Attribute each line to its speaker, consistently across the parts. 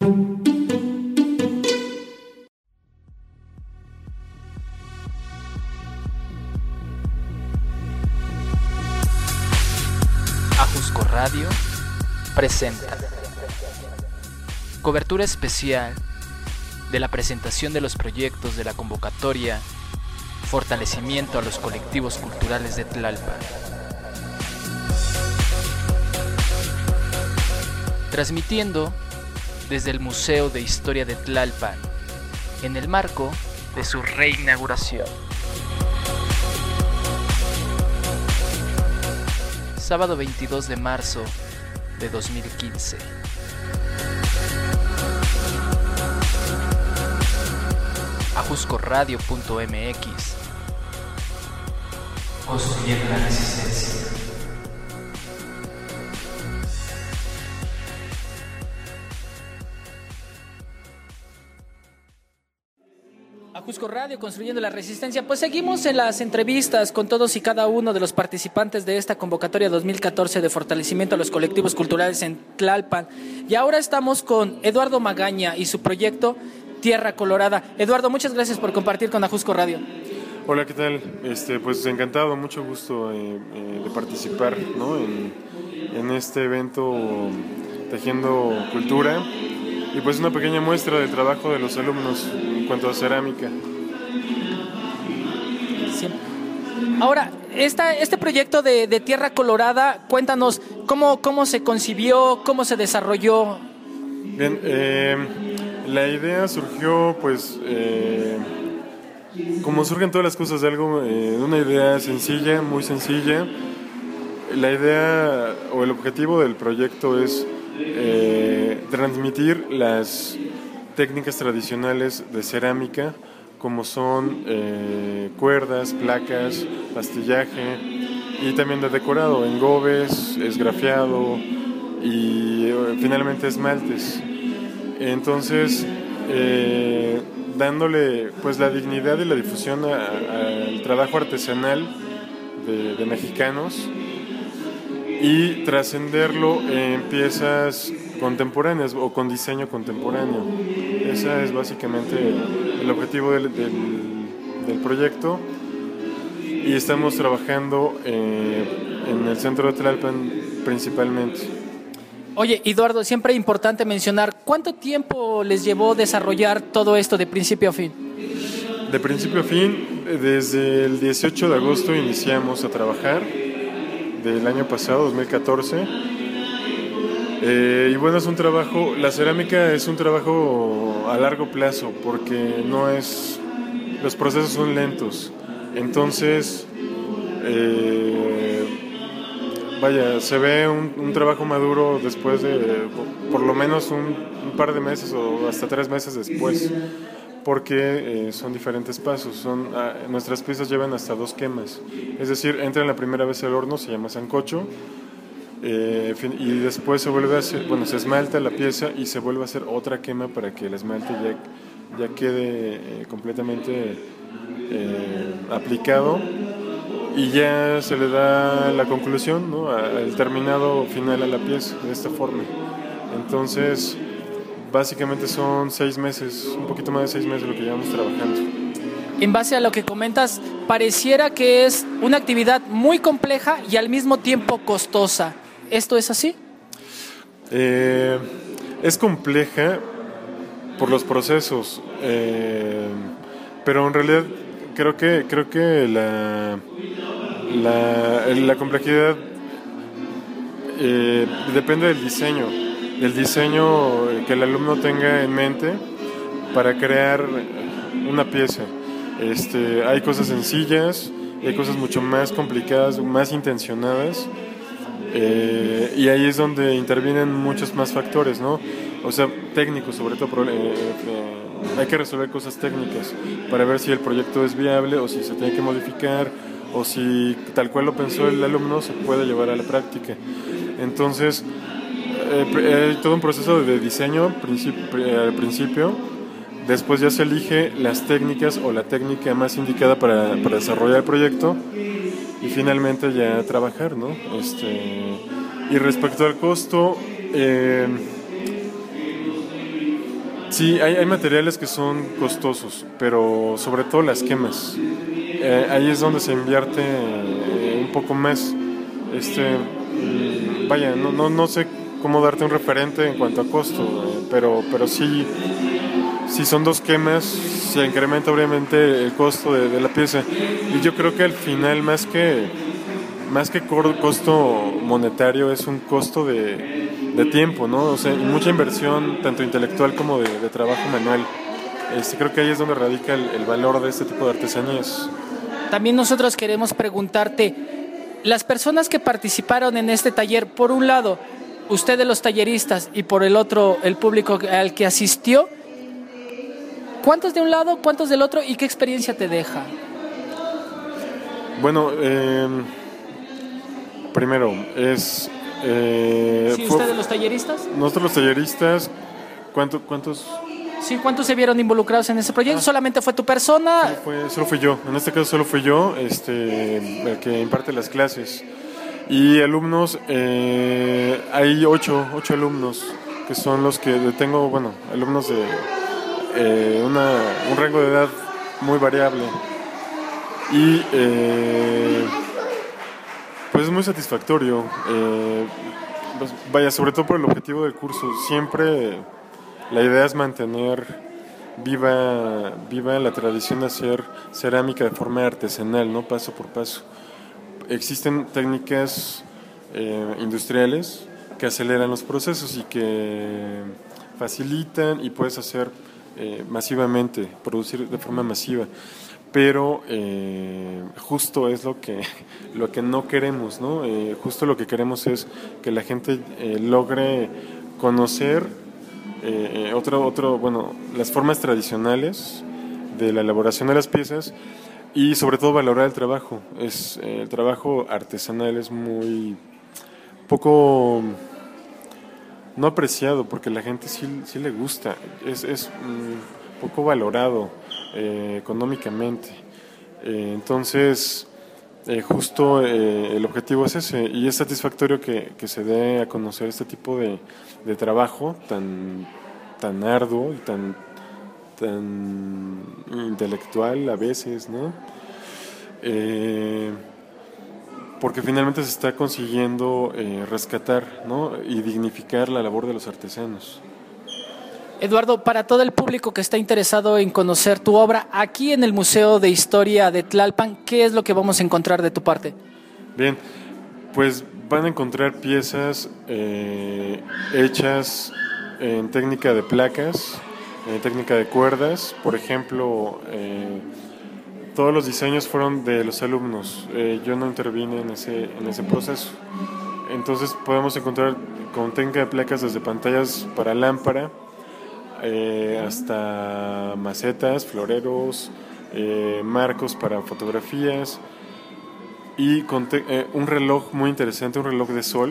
Speaker 1: Ajusco Radio presenta cobertura especial de la presentación de los proyectos de la convocatoria Fortalecimiento a los colectivos culturales de Tlalpan. Transmitiendo desde el Museo de Historia de Tlalpan en el marco de su reinauguración. Sábado 22 de marzo de 2015. Ajuscoradio.mx. Construyendo la resistencia. Ajusco Radio, construyendo la resistencia. Pues seguimos en las entrevistas con todos y cada uno de los participantes de esta convocatoria 2014 de fortalecimiento a los colectivos culturales en Tlalpan. Y ahora estamos con Eduardo Magaña y su proyecto Tierra Colorada. Eduardo, muchas gracias por compartir con Ajusco Radio.
Speaker 2: Hola, ¿qué tal? Pues encantado, mucho gusto de participar, ¿no? en este evento Tejiendo Cultura. Y pues una pequeña muestra del trabajo de los alumnos en cuanto a cerámica.
Speaker 1: Sí. Ahora, este proyecto de Tierra Colorada, cuéntanos cómo se concibió, cómo se desarrolló.
Speaker 2: Bien, la idea surgió pues como surgen todas las cosas de algo, una idea sencilla, muy sencilla. La idea o el objetivo del proyecto es transmitir las técnicas tradicionales de cerámica, como son cuerdas, placas, pastillaje y también de decorado, engobes, esgrafiado y finalmente esmaltes. Entonces, dándole pues la dignidad y la difusión al trabajo artesanal de mexicanos y trascenderlo en piezas contemporáneas o con diseño contemporáneo. Ese es básicamente el objetivo del proyecto, y estamos trabajando en el centro de Tlalpan principalmente.
Speaker 1: Oye, Eduardo, siempre es importante mencionar, ¿cuánto tiempo les llevó desarrollar todo esto de principio a fin?
Speaker 2: De principio a fin, desde el 18 de agosto iniciamos a trabajar, del año pasado, 2014. Y bueno, es un trabajo, la cerámica es un trabajo a largo plazo, porque los procesos son lentos. Entonces, se ve un trabajo maduro después de por lo menos un par de meses o hasta 3 meses después, porque son diferentes pasos. Nuestras piezas llevan hasta 2 quemas, es decir, entran la primera vez al horno, se llama sancocho, y después se vuelve a hacer, se esmalta la pieza y se vuelve a hacer otra quema para que el esmalte ya quede completamente aplicado, y ya se le da la conclusión, ¿no? El terminado final a la pieza de esta forma. Entonces, básicamente son 6 meses, un poquito más de 6 meses lo que llevamos trabajando.
Speaker 1: En base a lo que comentas, pareciera que es una actividad muy compleja y al mismo tiempo costosa. ¿Esto es así?
Speaker 2: Es compleja por los procesos, pero en realidad creo que la complejidad depende del diseño que el alumno tenga en mente para crear una pieza. Hay cosas sencillas, hay cosas mucho más complicadas, más intencionadas, y ahí es donde intervienen muchos más factores, ¿no? O sea, técnicos sobre todo. Hay que resolver cosas técnicas para ver si el proyecto es viable o si se tiene que modificar, o si tal cual lo pensó el alumno se puede llevar a la práctica. Entonces, hay todo un proceso de diseño al principio. Después ya se elige las técnicas o la técnica más indicada para desarrollar el proyecto, y finalmente ya trabajar, ¿no? Y respecto al costo, Sí, hay materiales que son costosos, pero sobre todo las quemas. Ahí es donde se invierte un poco más. Vaya, no sé cómo darte un referente en cuanto a costo, pero sí son dos quemas, se incrementa obviamente el costo de la pieza. Y yo creo que al final, más que costo monetario, es un costo de tiempo, ¿no? O sea, y mucha inversión, tanto intelectual como de trabajo manual. Creo que ahí es donde radica el valor de este tipo de artesanías.
Speaker 1: También nosotros queremos preguntarte, las personas que participaron en este taller, por un lado, ustedes los talleristas y por el otro, el público al que asistió, ¿cuántos de un lado, cuántos del otro y qué experiencia te deja?
Speaker 2: Bueno, primero es...
Speaker 1: ¿Sí, ustedes los talleristas?
Speaker 2: Nosotros los talleristas, ¿cuántos?
Speaker 1: Sí, ¿cuántos se vieron involucrados en ese proyecto? ¿Solamente fue tu persona?
Speaker 2: Solo fui yo, en este caso solo fui yo, el que imparte las clases. Y alumnos, hay ocho alumnos, que son los que tengo, bueno, alumnos de un rango de edad muy variable. Y pues es muy satisfactorio, pues, vaya, sobre todo por el objetivo del curso. Siempre la idea es mantener viva la tradición de hacer cerámica de forma artesanal, ¿no? Paso por paso. Existen técnicas industriales que aceleran los procesos y que facilitan y puedes hacer masivamente, producir de forma masiva. Pero justo es lo que no queremos, ¿no? Justo lo que queremos es que la gente logre conocer bueno, las formas tradicionales de la elaboración de las piezas y sobre todo valorar el trabajo. El trabajo artesanal es muy poco no apreciado porque la gente sí le gusta, es poco valorado económicamente. Entonces, justo el objetivo es ese, y es satisfactorio que se dé a conocer este tipo de trabajo tan arduo y tan intelectual a veces, ¿no? Porque finalmente se está consiguiendo rescatar, ¿no? Y dignificar la labor de los artesanos.
Speaker 1: Eduardo, para todo el público que está interesado en conocer tu obra, aquí en el Museo de Historia de Tlalpan, ¿qué es lo que vamos a encontrar de tu parte?
Speaker 2: Bien, pues van a encontrar piezas hechas en técnica de placas, en técnica de cuerdas. Por ejemplo, todos los diseños fueron de los alumnos. Yo no intervine en ese proceso. Entonces podemos encontrar con técnica de placas desde pantallas para lámpara, hasta macetas, floreros, marcos para fotografías y con un reloj muy interesante, un reloj de sol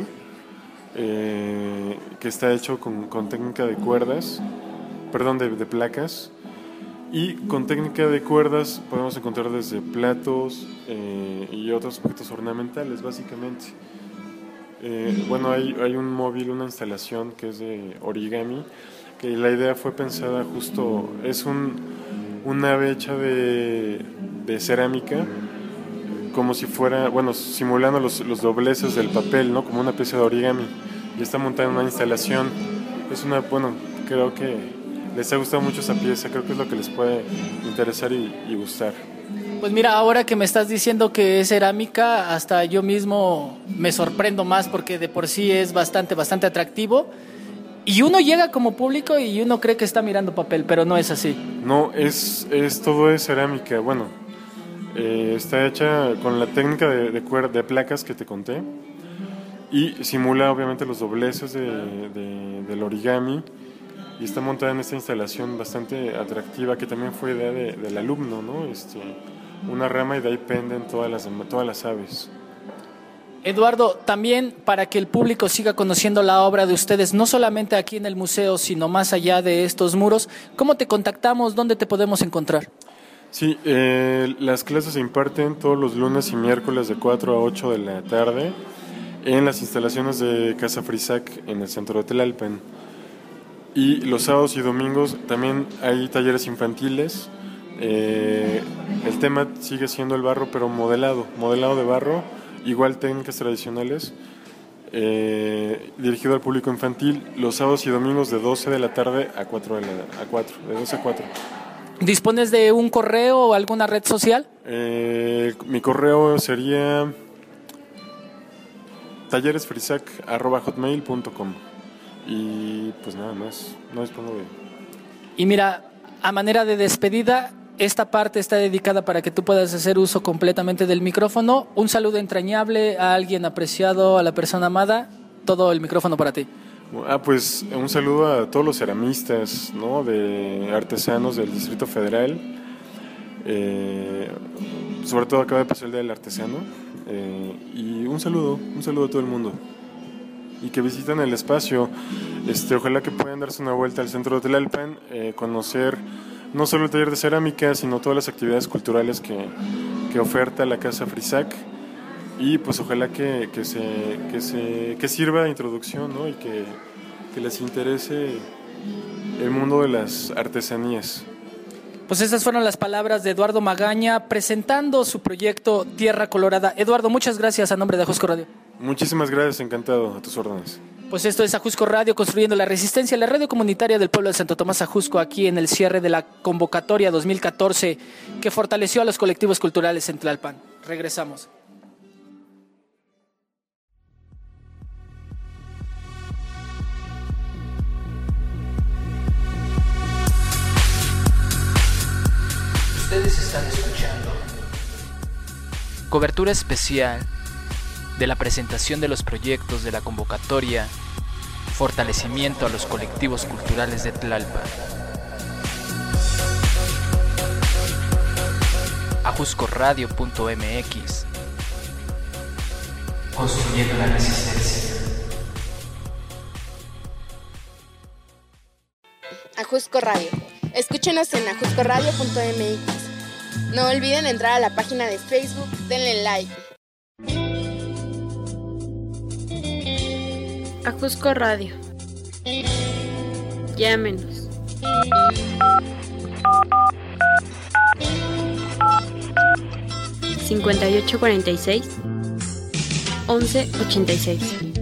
Speaker 2: que está hecho con técnica de cuerdas, perdón, de placas, y con técnica de cuerdas podemos encontrar desde platos y otros objetos ornamentales, básicamente. Bueno, hay un móvil, una instalación que es de origami, que la idea fue pensada justo, es un ave hecha de cerámica, como si fuera, bueno, simulando los dobleces del papel, ¿no? Como una pieza de origami, y está montada en una instalación. Bueno, creo que les ha gustado mucho esa pieza, creo que es lo que les puede interesar y gustar.
Speaker 1: Pues mira, ahora que me estás diciendo que es cerámica, hasta yo mismo me sorprendo más porque de por sí es bastante atractivo. Y uno llega como público y uno cree que está mirando papel, pero no es así.
Speaker 2: No, todo es cerámica. Bueno, está hecha con la técnica de placas que te conté y simula obviamente los dobleces del origami y está montada en esta instalación bastante atractiva que también fue idea del alumno, ¿no? Una rama y de ahí penden todas las aves.
Speaker 1: Eduardo, también para que el público siga conociendo la obra de ustedes, no solamente aquí en el museo, sino más allá de estos muros, ¿cómo te contactamos? ¿Dónde te podemos encontrar?
Speaker 2: Sí, las clases se imparten todos los lunes y miércoles de 4 a 8 de la tarde en las instalaciones de Casa Frisac en el centro de Tlalpan. Y los sábados y domingos también hay talleres infantiles. El tema sigue siendo el barro, pero modelado de barro, igual técnicas tradicionales, dirigido al público infantil, los sábados y domingos de 12 de la tarde a 4 de 12 a 4.
Speaker 1: ¿Dispones de un correo o alguna red social?
Speaker 2: Mi correo sería talleresfrisac@hotmail.com. Y pues nada más, no dispongo de...
Speaker 1: Y mira, a manera de despedida, esta parte está dedicada para que tú puedas hacer uso completamente del micrófono. Un saludo entrañable a alguien apreciado, a la persona amada. Todo el micrófono para ti.
Speaker 2: Pues un saludo a todos los ceramistas, ¿no? De artesanos del Distrito Federal. Sobre todo acaba de pasar el Día del Artesano. Y un saludo a todo el mundo. Y que visiten el espacio. Ojalá que puedan darse una vuelta al centro de Tlalpan, conocer no solo el taller de cerámica, sino todas las actividades culturales que oferta la Casa Frisac. Y pues ojalá que sirva de introducción, ¿no? Y que les interese el mundo de las artesanías.
Speaker 1: Pues esas fueron las palabras de Eduardo Magaña presentando su proyecto Tierra Colorada. Eduardo, muchas gracias a nombre de Ajusco Radio.
Speaker 2: Muchísimas gracias, encantado, a tus órdenes.
Speaker 1: Pues esto es Ajusco Radio, construyendo la resistencia, la radio comunitaria del pueblo de Santo Tomás Ajusco, aquí en el cierre de la convocatoria 2014 que fortaleció a los colectivos culturales en Tlalpan. Regresamos. Ustedes están escuchando cobertura especial de la presentación de los proyectos de la convocatoria Fortalecimiento a los colectivos culturales de Tlalpan. Ajuscoradio.mx, construyendo la resistencia.
Speaker 3: Ajusco Radio. Escúchenos en ajuscoradio.mx. No olviden entrar a la página de Facebook, denle like.
Speaker 4: Ajusco Radio. Llámenos. (5846) 1186.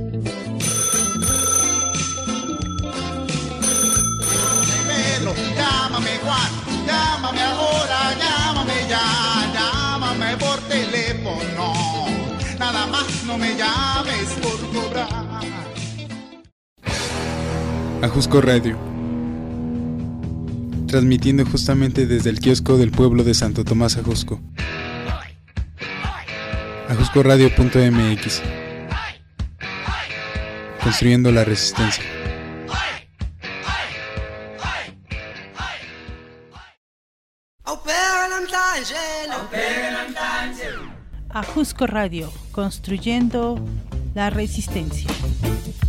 Speaker 5: Llámame Juan, llámame ahora, llámame ya, llámame por teléfono. Nada más no me llames por cobrar.
Speaker 6: Ajusco Radio, transmitiendo justamente desde el kiosco del pueblo de Santo Tomás Ajusco. Ajuscoradio.mx, construyendo la resistencia.
Speaker 7: Ajusco Radio, construyendo la resistencia.